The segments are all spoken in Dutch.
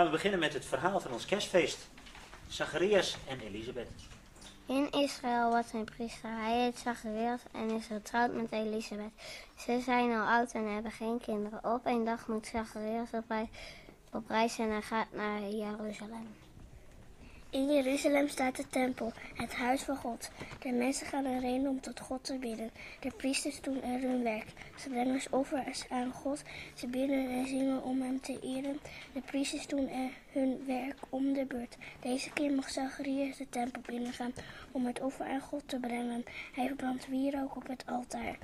gaan we beginnen met het verhaal van ons kerstfeest. Zacharias en Elisabeth. In Israël was een priester. Hij heet Zacharias en is getrouwd met Elisabeth. Ze zijn al oud en hebben geen kinderen. Op een dag moet Zacharias op reis en hij gaat naar Jeruzalem. In Jeruzalem staat de tempel, het huis van God. De mensen gaan erheen om tot God te bidden. De priesters doen er hun werk. Ze brengen offers aan God. Ze bidden en zingen om hem te eren. De priesters doen er hun werk om de beurt. Deze keer mag Zacharias de tempel binnengaan om het offer aan God te brengen. Hij verbrandt wierook op het altaar.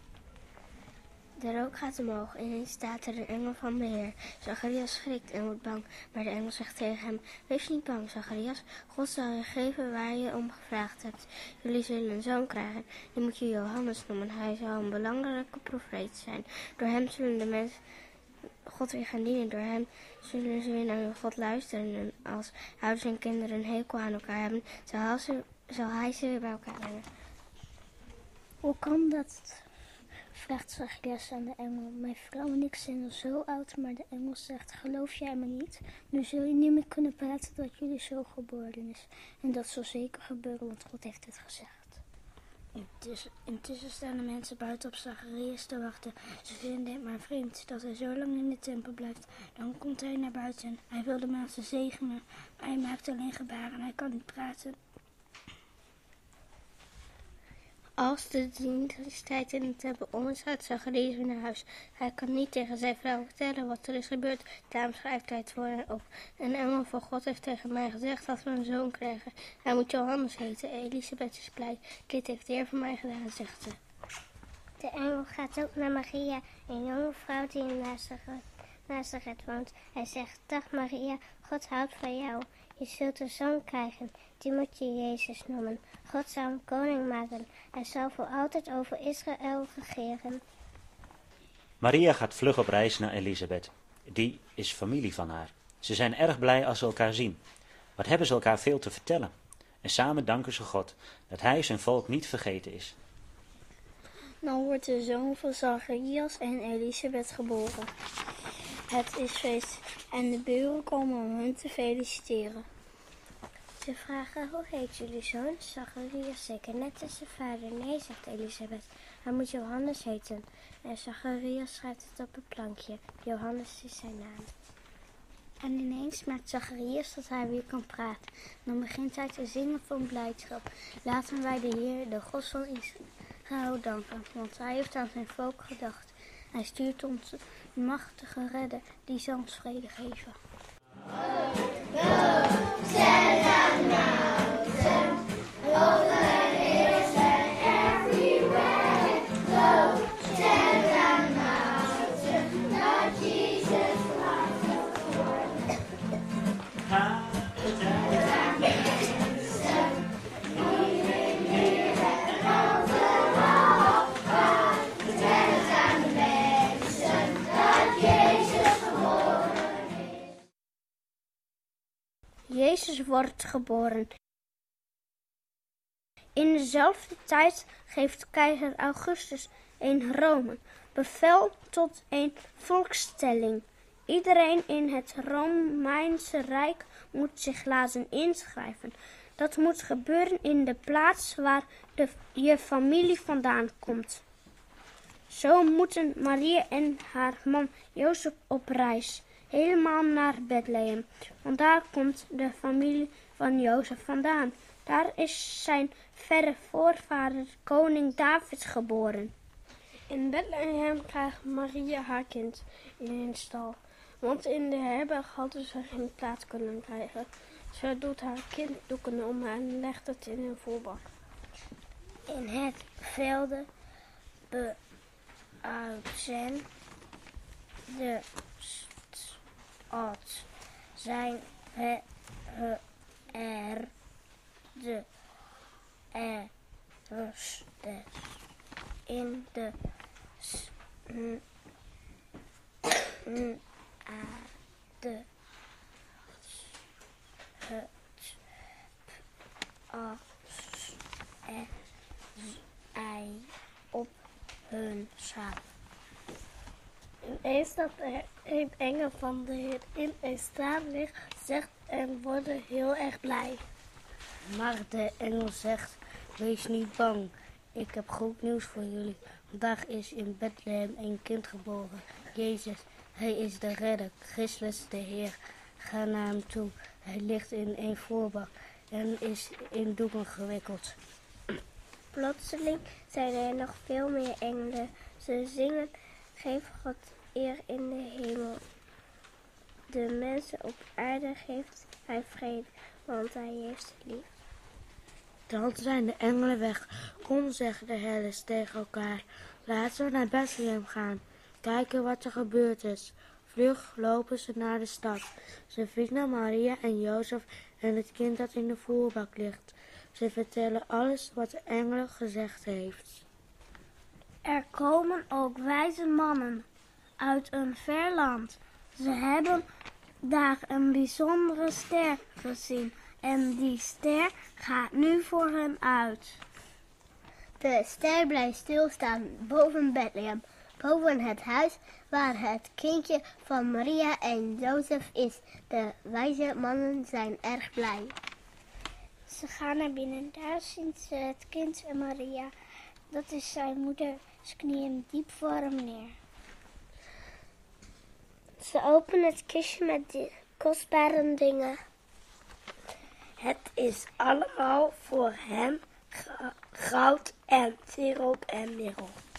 De rook gaat omhoog. Ineens staat er een engel van de Heer. Zacharias schrikt en wordt bang. Maar de engel zegt tegen hem: Wees niet bang, Zacharias. God zal je geven waar je om gevraagd hebt. Jullie zullen een zoon krijgen. Die moet je Johannes noemen. Hij zal een belangrijke profeet zijn. Door hem zullen de mensen God weer gaan dienen. Door hem zullen ze weer naar God luisteren. En als ouders en kinderen een hekel aan elkaar hebben, zal hij ze weer bij elkaar brengen. Hoe kan dat? Vraagt Zacharias aan de engel. Mijn vrouw en ik zijn al zo oud, maar de engel zegt: Geloof jij me niet? Nu zul je niet meer kunnen praten dat jullie zo geboren is. En dat zal zeker gebeuren, want God heeft het gezegd. Intussen staan de mensen buiten op Zacharias te wachten. Ze vinden het maar vreemd dat hij zo lang in de tempel blijft. Dan komt hij naar buiten. Hij wil de mensen zegenen, maar hij maakt alleen gebaren en hij kan niet praten. Als de diensttijd in de tempel om is, gaat Zacharias weer naar huis. Hij kan niet tegen zijn vrouw vertellen wat er is gebeurd. Daarom schrijft hij het voor hen op. Een engel van God heeft tegen mij gezegd dat we een zoon krijgen. Hij moet Johannes heten. Elisabeth is blij. Dit heeft de Heer voor mij gedaan, zegt ze. De engel gaat ook naar Maria, een jonge vrouw die in Nazareth woont. Hij zegt: Dag Maria, God houdt van jou. Je zult een zoon krijgen, die moet je Jezus noemen. God zal hem koning maken. Hij zal voor altijd over Israël regeren. Maria gaat vlug op reis naar Elisabeth. Die is familie van haar. Ze zijn erg blij als ze elkaar zien. Wat hebben ze elkaar veel te vertellen. En samen danken ze God dat hij zijn volk niet vergeten is. Dan wordt de zoon van Zacharias en Elisabeth geboren. Het is feest en de buren komen om hen te feliciteren. Ze vragen: Hoe heet jullie zoon? Zacharias zeker net als zijn vader. Nee, zegt Elisabeth. Hij moet Johannes heten. En Zacharias schrijft het op een plankje. Johannes is zijn naam. En ineens merkt Zacharias dat hij weer kan praten. Dan begint hij te zingen van blijdschap. Laten wij de Heer, de God van Israël, danken, want hij heeft aan zijn volk gedacht. Hij stuurt ons de machtige redder, die zal ons vrede geven. Jezus wordt geboren. In dezelfde tijd geeft keizer Augustus in Rome bevel tot een volkstelling. Iedereen in het Romeinse Rijk moet zich laten inschrijven. Dat moet gebeuren in de plaats waar je familie vandaan komt. Zo moeten Maria en haar man Jozef op reis, helemaal naar Bethlehem. Want daar komt de familie van Jozef vandaan. Daar is zijn verre voorvader koning David geboren. In Bethlehem krijgt Maria haar kind in een stal. Want in de herberg hadden ze geen plaats kunnen krijgen. Ze doet haar kind doeken om en legt het in een voerbak. In het velde beoudsen de stad zijn de eerste in de aarde als ei op hun schaap. Ineens dat er een engel van de Heer in een straatlicht zegt en worden heel erg blij. Maar de engel zegt, wees niet bang, ik heb goed nieuws voor jullie. Vandaag is in Bethlehem een kind geboren, Jezus. Hij is de redder, Christus de Heer. Ga naar hem toe, hij ligt in een voorbak en is in doeken gewikkeld. Plotseling zijn er nog veel meer engelen. Ze zingen, geef God eer in de hemel. De mensen op aarde geeft hij vrede, want hij heeft ze lief. Dan zijn de engelen weg. Kom, zeggen de herders tegen elkaar. Laten we naar Bethlehem gaan. Kijken wat er gebeurd is. Vlug lopen ze naar de stad. Ze vinden Maria en Jozef en het kind dat in de voerbak ligt. Ze vertellen alles wat de engel gezegd heeft. Er komen ook wijze mannen uit een ver land. Ze hebben daar een bijzondere ster gezien en die ster gaat nu voor hen uit. De ster blijft stilstaan boven Bethlehem, boven het huis waar het kindje van Maria en Jozef is. De wijze mannen zijn erg blij. Ze gaan naar binnen, daar zien ze het kind en Maria. Dat is zijn moeder, ze knieën diep voor hem neer. Ze openen het kistje met de kostbare dingen. Het is allemaal voor hem goud en siroop en mirrel.